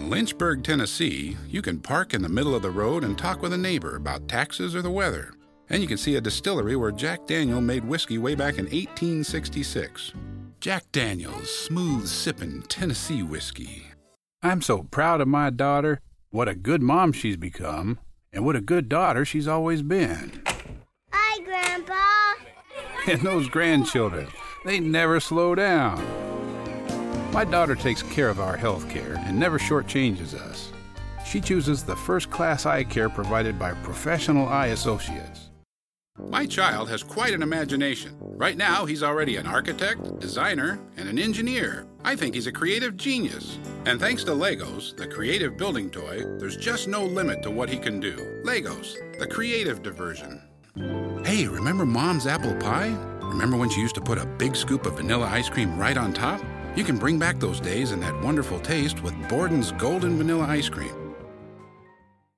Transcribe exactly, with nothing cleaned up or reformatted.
In Lynchburg, Tennessee, you can park in the middle of the road and talk with a neighbor about taxes or the weather. And you can see a distillery where Jack Daniel made whiskey way back in eighteen sixty-six. Jack Daniel's smooth-sippin' Tennessee whiskey. I'm so proud of my daughter, what a good mom she's become, and what a good daughter she's always been. Hi, Grandpa. And those grandchildren, they never slow down. My daughter takes care of our health care and never shortchanges us. She chooses the first-class eye care provided by professional eye associates. My child has quite an imagination. Right now, he's already an architect, designer, and an engineer. I think he's a creative genius. And thanks to Legos, the creative building toy, there's just no limit to what he can do. Legos, the creative diversion. Hey, remember Mom's apple pie? Remember when she used to put a big scoop of vanilla ice cream right on top? You can bring back those days and that wonderful taste with Borden's Golden Vanilla Ice Cream.